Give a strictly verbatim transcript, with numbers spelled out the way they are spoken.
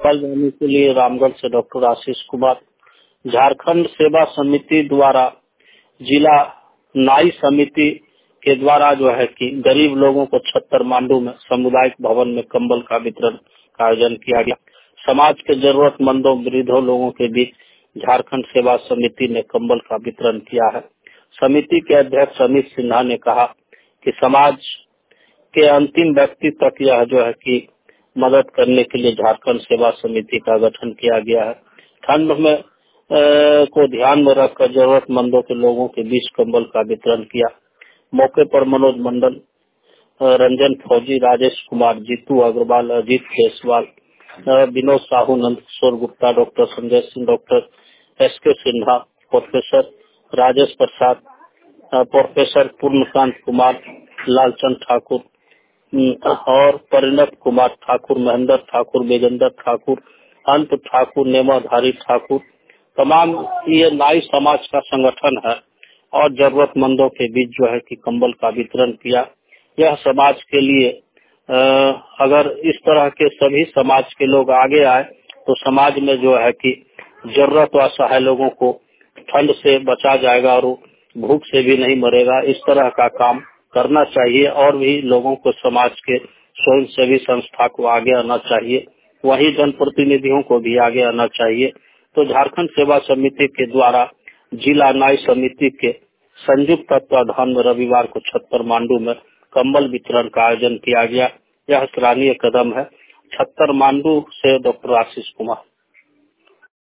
कल जाने के लिए रामगढ़ से डॉक्टर आशीष कुमार। झारखंड सेवा समिति द्वारा जिला न्याय समिति के द्वारा जो है कि गरीब लोगों को छत्तर मांडू में सामुदायिक भवन में कंबल का वितरण का आयोजन किया गया। समाज के जरूरतमंदों वृद्धों लोगों के बीच झारखंड सेवा समिति ने कंबल का वितरण किया है। समिति के अध्यक्ष अमित सिन्हा ने कहा कि समाज के अंतिम व्यक्ति तक यह जो है कि मदद करने के लिए झारखंड सेवा समिति का गठन किया गया है। ठंड में आ, को ध्यान में रखकर जरूरतमंदों के लोगों के बीच कंबल का वितरण किया। मौके पर Manoj Mandal, Ranjan Fauji, Rajesh Kumar, Jeetu Agrawal, Ajit Jaiswal, Vinod Sahu, Nand Kishore Gupta, doctor Sanjay Singh, doctor S K Sinha, professor Rajesh Prasad, professor Purnakant Kumar, Lalchand Thakur और परिणत कुमार ठाकुर, महेंद्र ठाकुर, बेजेंद्र ठाकुर, अंत ठाकुर, नेमाधारी ठाकुर, तमाम ये नाई समाज का संगठन है और जरूरतमंदों के बीच जो है कि कंबल का वितरण किया। यह समाज के लिए आ, अगर इस तरह के सभी समाज के लोग आगे आए तो समाज में जो है कि जरूरत व असहाय लोगों को ठंड से बचा जाएगा और भूख से भी नहीं मरेगा। इस तरह का काम करना चाहिए और भी लोगों को समाज के स्वयं सेवी संस्था को आगे आना चाहिए, वही जनप्रतिनिधियों को भी आगे आना चाहिए। तो झारखंड सेवा समिति के द्वारा जिला न्याय समिति के संयुक्त तत्वाधान में रविवार को छत्तर मांडू में कंबल वितरण का आयोजन किया गया। यह सराहनीय कदम है। छत्तर मांडू से डॉक्टर आशीष कुमार।